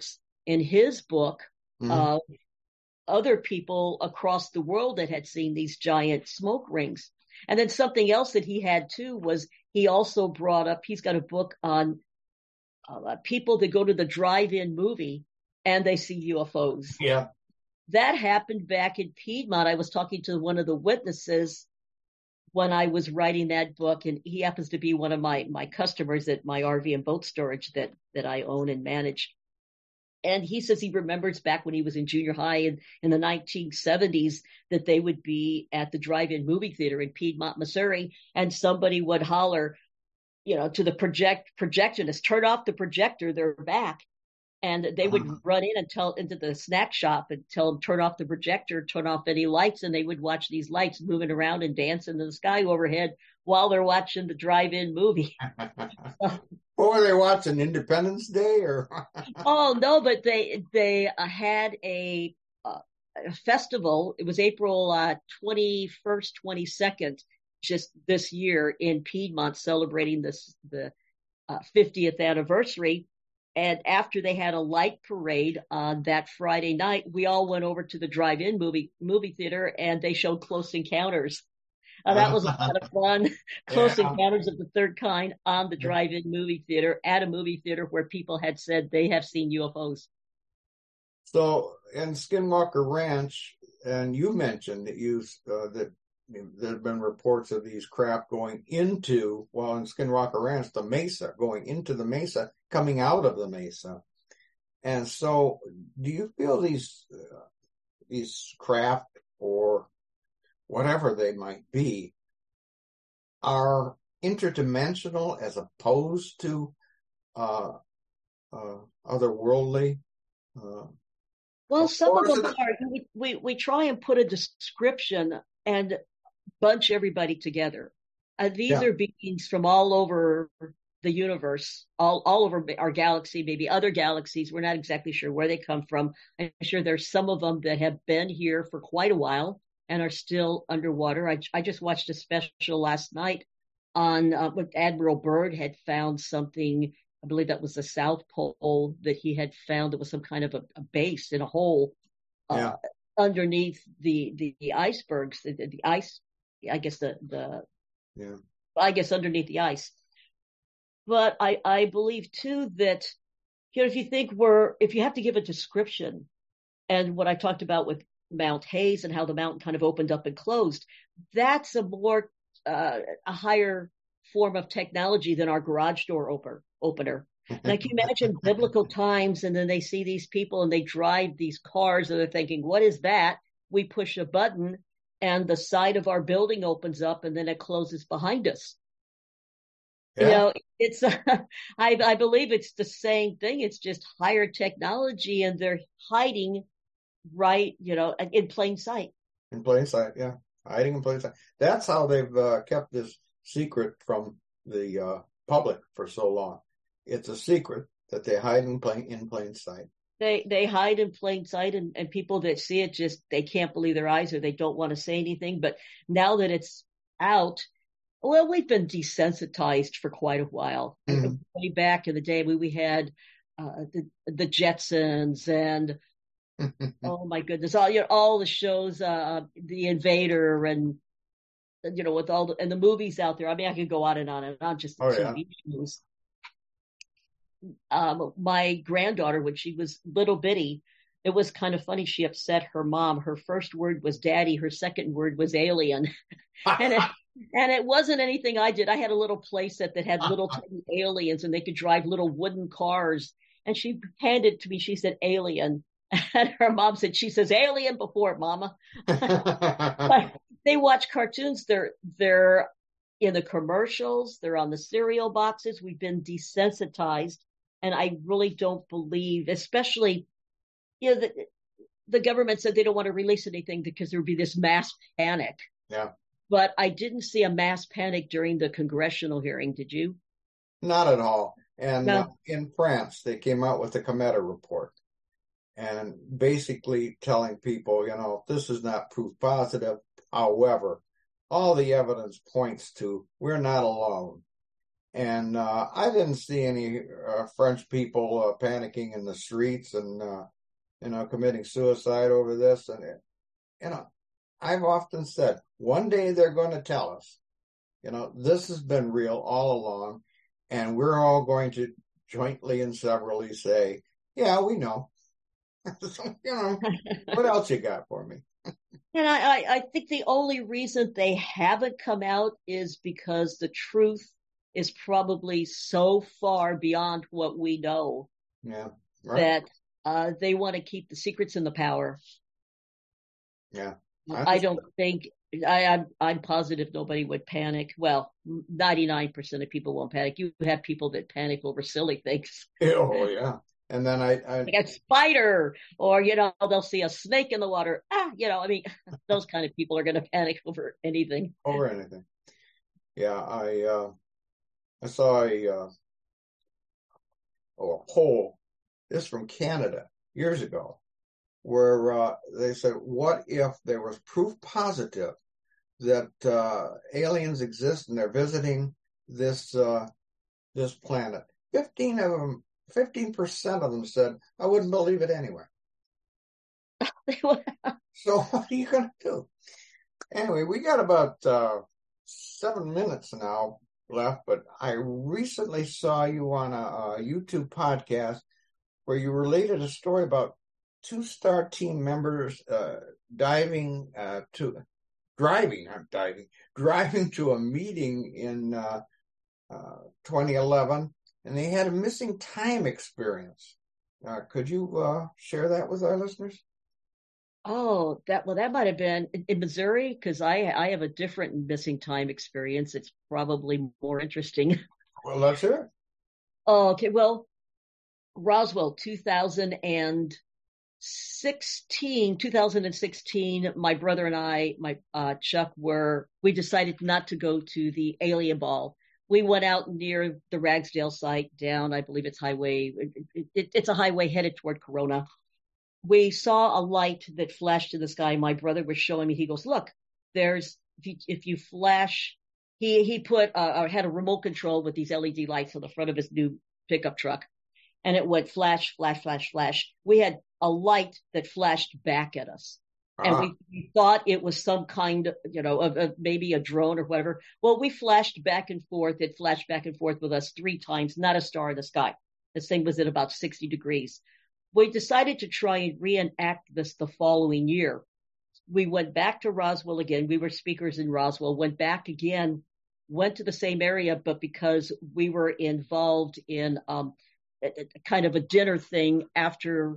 in his book Mm-hmm. of other people across the world that had seen these giant smoke rings. And then something else that he had too was he also brought up, he's got a book on people that go to the drive-in movie and they see UFOs. Yeah. That happened back in Piedmont. I was talking to one of the witnesses when I was writing that book, and he happens to be one of my customers at my RV and boat storage that I own and manage. And he says he remembers back when he was in junior high in the 1970s that they would be at the drive-in movie theater in Piedmont, Missouri, and somebody would holler, to the projectionist, turn off the projector, they're back. And they would run in and into the snack shop and tell them, turn off the projector, turn off any lights. And they would watch these lights moving around and dancing in the sky overhead while they're watching the drive-in movie. What were they watching? Independence Day or? Oh, no, but they had a festival. It was April 21st, 22nd, just this year in Piedmont, celebrating the 50th anniversary. And after they had a light parade on that Friday night, we all went over to the drive-in movie theater, and they showed Close Encounters. That was a lot of fun. Close Encounters of the Third Kind on the drive-in movie theater at a movie theater where people had said they have seen UFOs. So in Skinwalker Ranch, and you mentioned that there have been reports of these craft going into, in Skinwalker Ranch, the mesa, going into the mesa, coming out of the mesa. And so do you feel these craft, or whatever they might be, are interdimensional as opposed to otherworldly? Well, some of them are. We try and put a description and bunch everybody together. These are beings from all over the universe, all over our galaxy, maybe other galaxies. We're not exactly sure where they come from. I'm sure there's some of them that have been here for quite a while and are still underwater. I just watched a special last night on what Admiral Byrd had found something. I believe that was the South Pole that he had found. It was some kind of a base in a hole underneath the icebergs, the ice. I guess I guess underneath the ice. But I believe too that, if you have to give a description, and what I talked about with Mount Hayes and how the mountain kind of opened up and closed, that's a more, a higher form of technology than our garage door opener. And I can imagine biblical times, and then they see these people and they drive these cars and they're thinking, what is that? We push a button and the side of our building opens up and then it closes behind us. Yeah. It's, I believe it's the same thing. It's just higher technology, and they're hiding right, in plain sight. In plain sight, yeah. Hiding in plain sight. That's how they've kept this secret from the public for so long. It's a secret that they hide in plain sight. They hide in plain sight, and people that see it they can't believe their eyes, or they don't want to say anything. But now that it's out, well, we've been desensitized for quite a while. Mm-hmm. Way back in the day, we had the Jetsons and oh my goodness, all the shows, The Invader, and with all and the movies out there. I mean, I could go on and on and on, just TV shows. My granddaughter, when she was little bitty, it was kind of funny. She upset her mom. Her first word was daddy. Her second word was alien. And it wasn't anything I did. I had a little playset that had little tiny aliens, and they could drive little wooden cars. And she handed it to me. She said, alien. And her mom said, she says alien before it, mama. But they watch cartoons. They're in the commercials. They're on the cereal boxes. We've been desensitized. And I really don't believe, especially, the government said they don't want to release anything because there would be this mass panic. Yeah. But I didn't see a mass panic during the congressional hearing. Did you? Not at all. And in France, they came out with the Cometa report, and basically telling people, this is not proof positive. However, all the evidence points to we're not alone. And I didn't see any French people panicking in the streets and committing suicide over this. And I've often said, one day they're going to tell us, this has been real all along, and we're all going to jointly and severally say, yeah, we know. So, what else you got for me? And I think the only reason they haven't come out is because the truth is probably so far beyond what we know. Yeah, right. That they want to keep the secrets and the power. Yeah. I don't think I'm positive nobody would panic. Well, 99% of people won't panic. You have people that panic over silly things. Oh yeah. And then I like a spider, or they'll see a snake in the water. Those kind of people are going to panic over anything. Over anything. Yeah, I saw a poll. This from Canada years ago, where they said, what if there was proof positive that aliens exist and they're visiting this planet? 15% of them said, I wouldn't believe it anyway. So what are you going to do? Anyway, we got about 7 minutes now left, but I recently saw you on a YouTube podcast where you related a story about 2-star team members driving to a meeting in 2011, and they had a missing time experience. Could you share that with our listeners? Oh, that might have been in Missouri, because I have a different missing time experience. It's probably more interesting. Well, let's hear it. Oh, okay. Well, Roswell, 2016, my brother and I, Chuck, we decided not to go to the alien ball. We went out near the Ragsdale site down, I believe it's highway. It's a highway headed toward Corona. We saw a light that flashed in the sky. My brother was showing me. He goes, look, if you flash, he put, had a remote control with these LED lights on the front of his new pickup truck. And it went flash, flash, flash, flash. We had a light that flashed back at us. And we thought it was some kind of maybe a drone or whatever. Well, we flashed back and forth. It flashed back and forth with us 3 times, not a star in the sky. This thing was at about 60 degrees. We decided to try and reenact this the following year. We went back to Roswell again. We were speakers in Roswell, went back again, went to the same area, but because we were involved in kind of a dinner thing after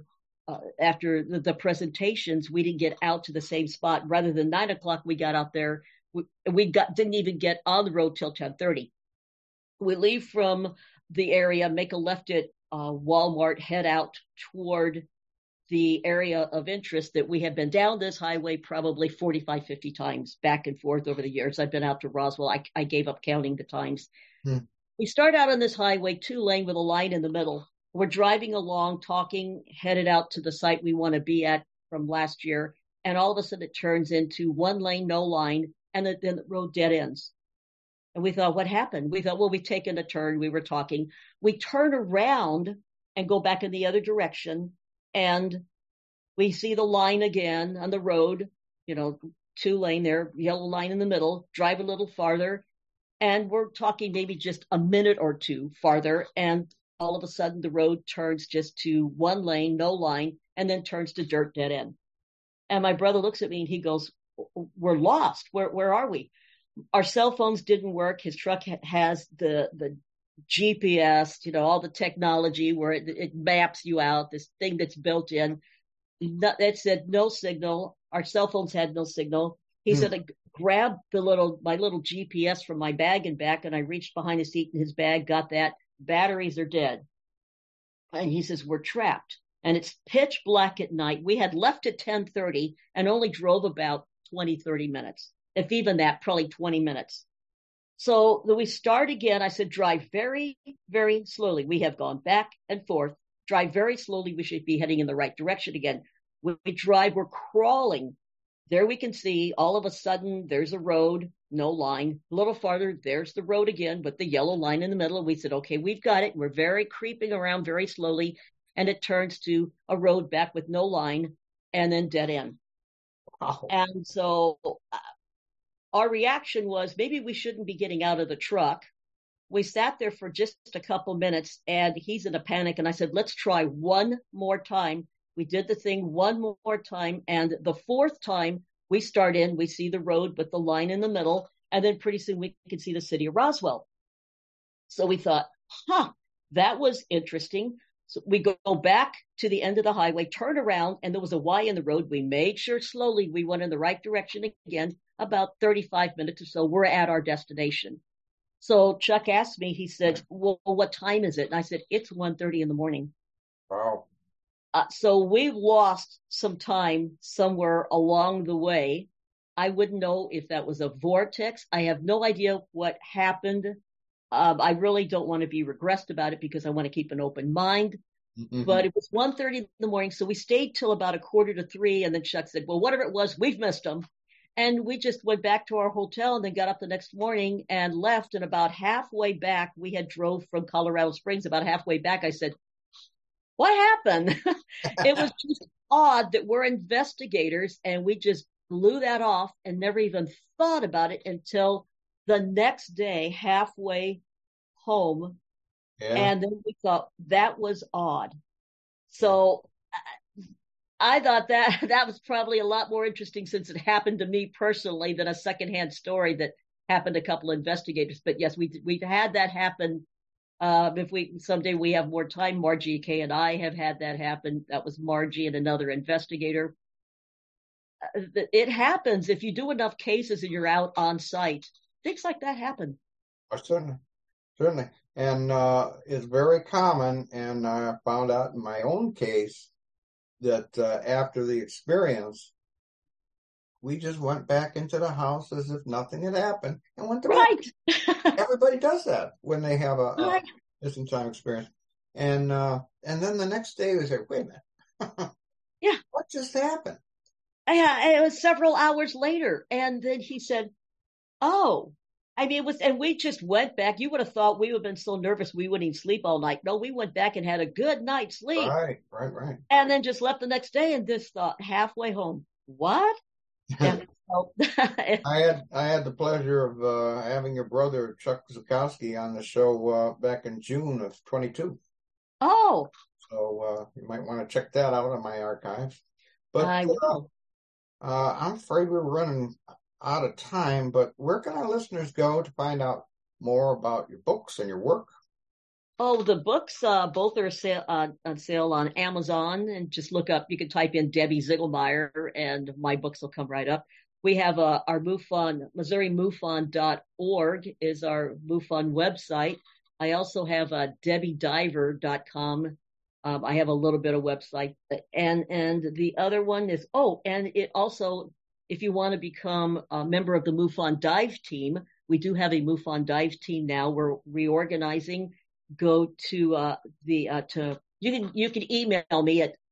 the presentations, we didn't get out to the same spot. Rather than 9:00, we got out there. We didn't even get on the road till 10:30. We leave from the area, make a left at Walmart, head out toward the area of interest that we have been down this highway probably 45, 50 times back and forth over the years. I've been out to Roswell. I gave up counting the times. We start out on this highway, 2-lane with a line in the middle. We're driving along, talking, headed out to the site we want to be at from last year. And all of a sudden it turns into 1 lane, no line, and then the road dead ends. And we thought, what happened? We thought, well, we've taken a turn. We were talking. We turn around and go back in the other direction. And we see the line again on the road, 2-lane there, yellow line in the middle, drive a little farther. And we're talking maybe just a minute or 2 farther. And all of a sudden the road turns just to 1 lane, no line, and then turns to dirt dead end. And my brother looks at me and he goes, we're lost. Where are we? Our cell phones didn't work. His truck has the GPS, all the technology where it maps you out, this thing that's built in. That said no signal. Our cell phones had no signal. He said, I grabbed my little GPS from my bag and back, and I reached behind the seat in his bag, got that. Batteries are dead. And he says, we're trapped. And it's pitch black at night. We had left at 10:30 and only drove about 20, 30 minutes. If even that, probably 20 minutes. So we start again. I said, drive very, very slowly. We have gone back and forth. Drive very slowly. We should be heading in the right direction again. We drive, we're crawling there we can see all of a sudden there's a road, no line. A little farther, there's the road again with the yellow line in the middle. And we said, okay, we've got it. We're very creeping around very slowly. And it turns to a road back with no line and then dead end. Wow. And so our reaction was maybe we shouldn't be getting out of the truck. We sat there for just a couple minutes and he's in a panic. And I said, let's try one more time. We did the thing one more time. And the fourth time we start in, we see the road with the line in the middle. And then pretty soon we can see the city of Roswell. So we thought, that was interesting. So we go back to the end of the highway, turn around, and there was a Y in the road. We made sure slowly we went in the right direction again. About 35 minutes or so, we're at our destination. So Chuck asked me, he said, well, what time is it? And I said, it's 1:30 in the morning. Wow. So we've lost some time somewhere along the way. I wouldn't know if that was a vortex. I have no idea what happened. I really don't want to be regressed about it because I want to keep an open mind. Mm-hmm. But it was 1:30 in the morning. So we stayed till about 2:45. And then Chuck said, well, whatever it was, we've missed them. And we just went back to our hotel and then got up the next morning and left. And about halfway back, we had drove from Colorado Springs. About halfway back, I said, what happened? It was just odd that we're investigators and we just blew that off and never even thought about it until the next day, halfway home. Yeah. And then we thought that was odd. So I thought that was probably a lot more interesting since it happened to me personally than a secondhand story that happened to a couple of investigators. But yes, we've had that happen. If someday we have more time, Margie Kay and I have had that happen. That was Margie and another investigator. It happens if you do enough cases and you're out on site. Things like that happen. Certainly. And it's very common. And I found out in my own case that after the experience, we just went back into the house as if nothing had happened and went to bed. Everybody does that when they have a missing time experience. And then the next day they say, wait a minute. Yeah. What just happened? Yeah, it was several hours later. And then he said, oh, I mean, and we just went back. You would have thought we would have been so nervous we wouldn't even sleep all night. No, we went back and had a good night's sleep. Right. And then just left the next day and just thought halfway home, what? I had the pleasure of having your brother Chuck Zukowski on the show back in June of 22. Oh. So you might want to check that out on my archives. But I will. I'm afraid we're running out of time, but where can our listeners go to find out more about your books and your work? Oh, the books, both are on sale on Amazon, and just look up, you can type in Debbie Ziegelmeyer and my books will come right up. We have our MUFON, MissouriMUFON.org is our MUFON website. I also have DebbieDiver.com. I have a little bit of website, and the other one is, and it also, if you want to become a member of the MUFON dive team, we do have a MUFON dive team now. We're reorganizing. Go to you can email me at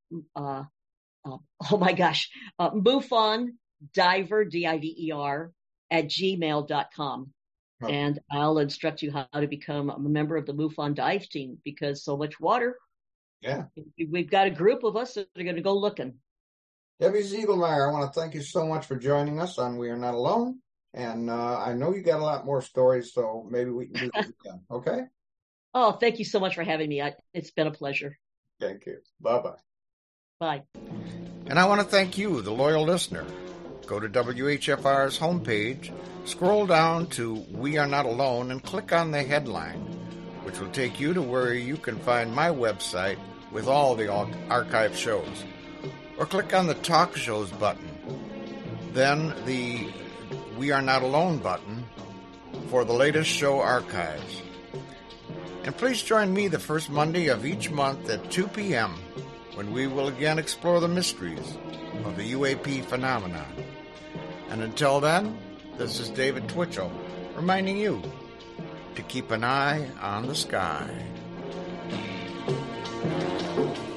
MUFON Diver DIVER @gmail.com. Oh. And I'll instruct you how to become a member of the MUFON dive team because so much water. Yeah. We've got a group of us that are going to go looking. Debbie Ziegelmeyer, I want to thank you so much for joining us on We Are Not Alone. And I know you got a lot more stories, so maybe we can do this again. Okay? Oh, thank you so much for having me. It's been a pleasure. Thank you. Bye-bye. Bye. And I want to thank you, the loyal listener. Go to WHFR's homepage, scroll down to We Are Not Alone, and click on the headline, which will take you to where you can find my website with all the archive shows. Or click on the Talk Shows button, then the We Are Not Alone button for the latest show archives. And please join me the first Monday of each month at 2 p.m. when we will again explore the mysteries of the UAP phenomenon. And until then, this is David Twitchell reminding you to keep an eye on the sky.